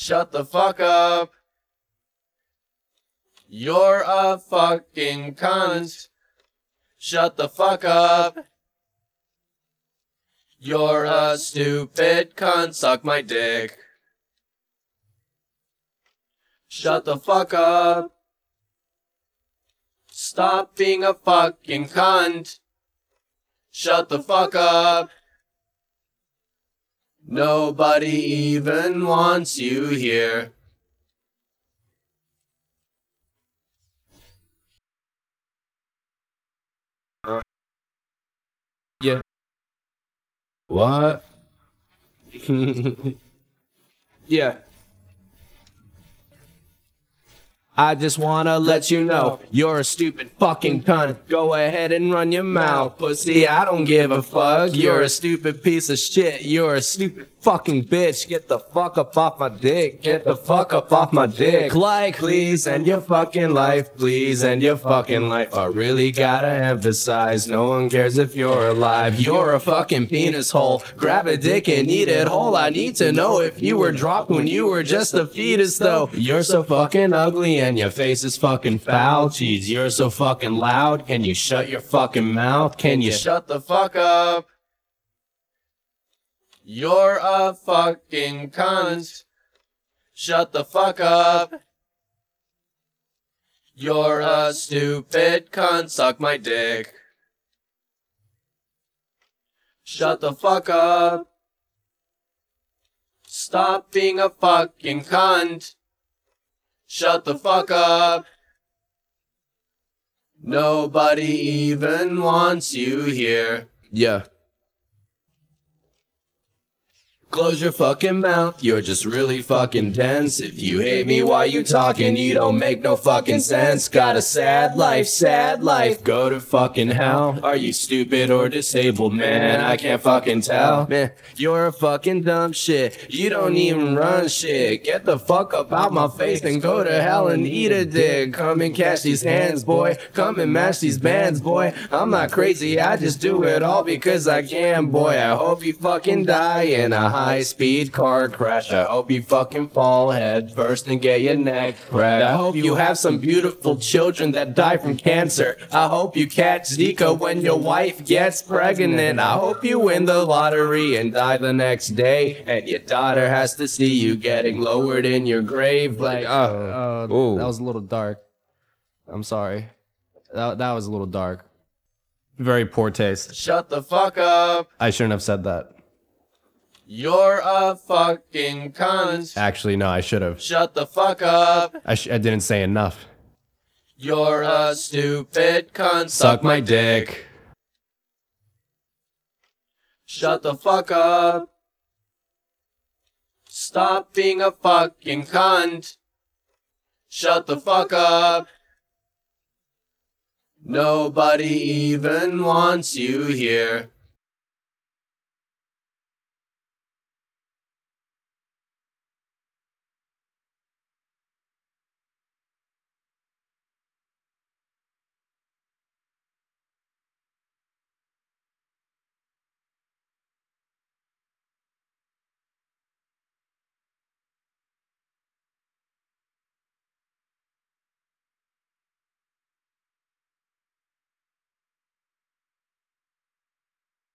Shut the fuck up. You're a fucking cunt. Shut the fuck up. You're a stupid cunt. Suck my dick. Shut the fuck up. Stop being a fucking cunt. Shut the fuck up. Nobody even wants you here. Yeah. What? Yeah. I just wanna let you know, you're a stupid fucking cunt. Go ahead and run your mouth, pussy, I don't give a fuck. You're a stupid piece of shit, you're a stupid fucking bitch. Get the fuck up off my dick, get the fuck up off my dick. Like, please, and your fucking life, please, and your fucking life. I really gotta emphasize, no one cares if you're alive. You're a fucking penis hole, grab a dick and eat it whole. I need to know if you were dropped when you were just a fetus though. You're so fucking ugly and your face is fucking foul. Jeez, you're so fucking loud. Can you shut your fucking mouth? Can you Shut the fuck up. You're a fucking cunt. Shut the fuck up. You're a stupid cunt. Suck my dick. Shut the fuck up. Stop being a fucking cunt. Shut the fuck up. Nobody even wants you here. Yeah. Close your fucking mouth, you're just really fucking dense. If you hate me while you talking, you don't make no fucking sense. Got a sad life, go to fucking hell. Are you stupid or disabled, man? I can't fucking tell. Man, you're a fucking dumb shit, you don't even run shit. Get the fuck up out my face and go to hell and eat a dick. Come and catch these hands, boy, come and match these bands, boy. I'm not crazy, I just do it all because I can, boy. I hope you fucking die in a high-speed car crash. I hope you fucking fall head first and get your neck cracked. I hope you have some beautiful children that die from cancer. I hope you catch Zika when your wife gets pregnant. I hope you win the lottery and die the next day, and your daughter has to see you getting lowered in your grave. Like, That was a little dark. I'm sorry. That was a little dark. Very poor taste. Shut the fuck up. I shouldn't have said that. You're a fucking cunt. Actually, no, I should have. Shut the fuck up. I didn't say enough. You're a stupid cunt. suck my dick. Shut the fuck up. Stop being a fucking cunt. Shut the fuck up. Nobody even wants you here.